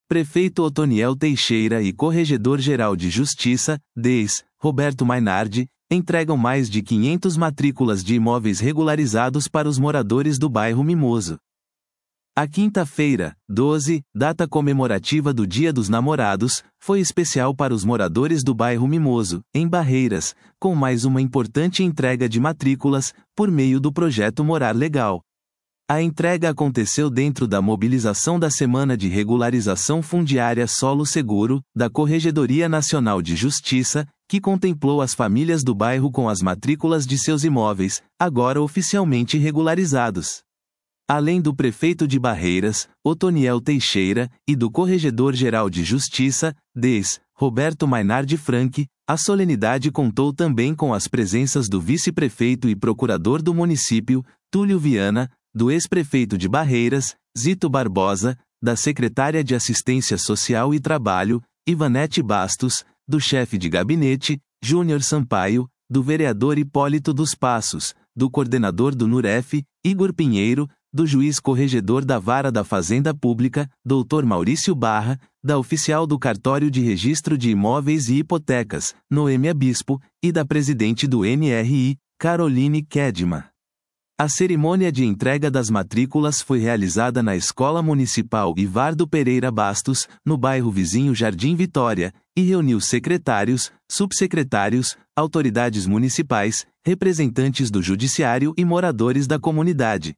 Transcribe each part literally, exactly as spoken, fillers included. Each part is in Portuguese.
Prefeito Otoniel Teixeira e Corregedor-Geral de Justiça, D E S, Roberto Mainardi, entregam mais de quinhentas matrículas de imóveis regularizados para os moradores do bairro Mimoso. A quinta-feira, doze, data comemorativa do Dia dos Namorados, foi especial para os moradores do bairro Mimoso, em Barreiras, com mais uma importante entrega de matrículas, por meio do projeto Morar Legal. A entrega aconteceu dentro da mobilização da Semana de Regularização Fundiária Solo Seguro, da Corregedoria Nacional de Justiça, que contemplou as famílias do bairro com as matrículas de seus imóveis, agora oficialmente regularizados. Além do prefeito de Barreiras, Otoniel Teixeira, e do Corregedor-Geral de Justiça, D E S, Roberto Mainardi Frank, a solenidade contou também com as presenças do vice-prefeito e procurador do município, Túlio Viana, do ex-prefeito de Barreiras, Zito Barbosa, da secretária de Assistência Social e Trabalho, Ivanete Bastos, do chefe de gabinete, Júnior Sampaio, do vereador Hipólito dos Passos, do coordenador do NUREF, Igor Pinheiro, do juiz corregedor da Vara da Fazenda Pública, doutor Maurício Barra, da oficial do Cartório de Registro de Imóveis e Hipotecas, Noêmia Bispo, e da presidente do N R I, Caroline Kedma. A cerimônia de entrega das matrículas foi realizada na Escola Municipal Ivardo Pereira Bastos, no bairro vizinho Jardim Vitória, e reuniu secretários, subsecretários, autoridades municipais, representantes do judiciário e moradores da comunidade.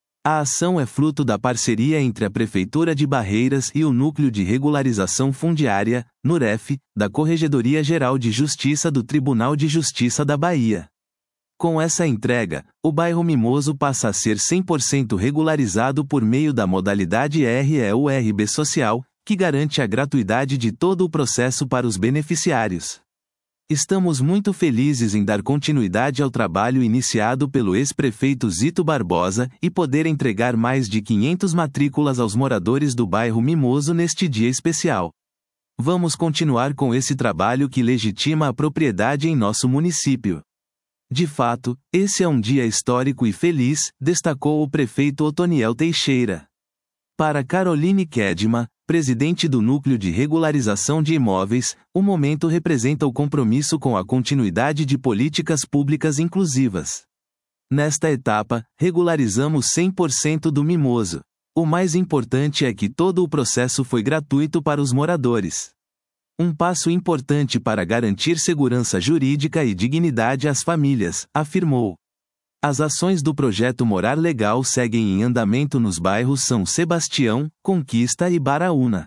A ação é fruto da parceria entre a Prefeitura de Barreiras e o Núcleo de Regularização Fundiária, NUREF, da Corregedoria Geral de Justiça do Tribunal de Justiça da Bahia. Com essa entrega, o bairro Mimoso passa a ser cem por cento regularizado por meio da modalidade R E U R B Social, que garante a gratuidade de todo o processo para os beneficiários. Estamos muito felizes em dar continuidade ao trabalho iniciado pelo ex-prefeito Zito Barbosa e poder entregar mais de quinhentas matrículas aos moradores do bairro Mimoso neste dia especial. Vamos continuar com esse trabalho que legitima a propriedade em nosso município. De fato, esse é um dia histórico e feliz, destacou o prefeito Otoniel Teixeira. Para Caroline Kedma, presidente do Núcleo de Regularização de Imóveis, o momento representa o compromisso com a continuidade de políticas públicas inclusivas. Nesta etapa, regularizamos cem por cento do Mimoso. O mais importante é que todo o processo foi gratuito para os moradores. Um passo importante para garantir segurança jurídica e dignidade às famílias, afirmou. As ações do projeto Morar Legal seguem em andamento nos bairros São Sebastião, Conquista e Baraúna.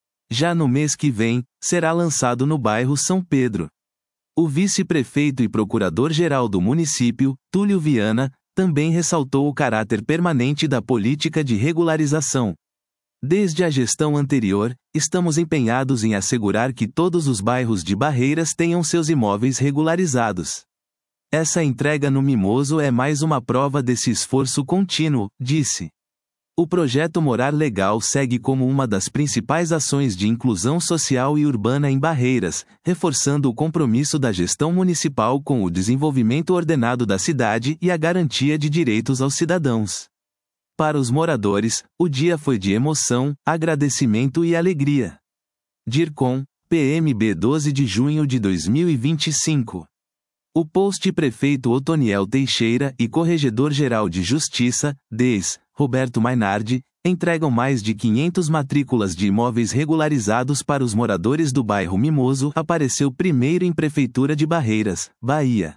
Já no mês que vem, será lançado no bairro São Pedro. O vice-prefeito e procurador-geral do município, Túlio Viana, também ressaltou o caráter permanente da política de regularização. Desde a gestão anterior, estamos empenhados em assegurar que todos os bairros de Barreiras tenham seus imóveis regularizados. Essa entrega no Mimoso é mais uma prova desse esforço contínuo, disse. O projeto Morar Legal segue como uma das principais ações de inclusão social e urbana em Barreiras, reforçando o compromisso da gestão municipal com o desenvolvimento ordenado da cidade e a garantia de direitos aos cidadãos. Para os moradores, o dia foi de emoção, agradecimento e alegria. DIRCOM, P M B doze de junho de dois mil e vinte e cinco. O post prefeito Otoniel Teixeira e Corregedor-Geral de Justiça, D E S, Roberto Mainardi, entregam mais de quinhentas matrículas de imóveis regularizados para os moradores do bairro Mimoso, apareceu primeiro em Prefeitura de Barreiras, Bahia.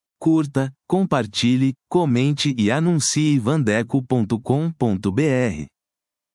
Curta, compartilhe, comente e anuncie vandeco ponto com ponto br.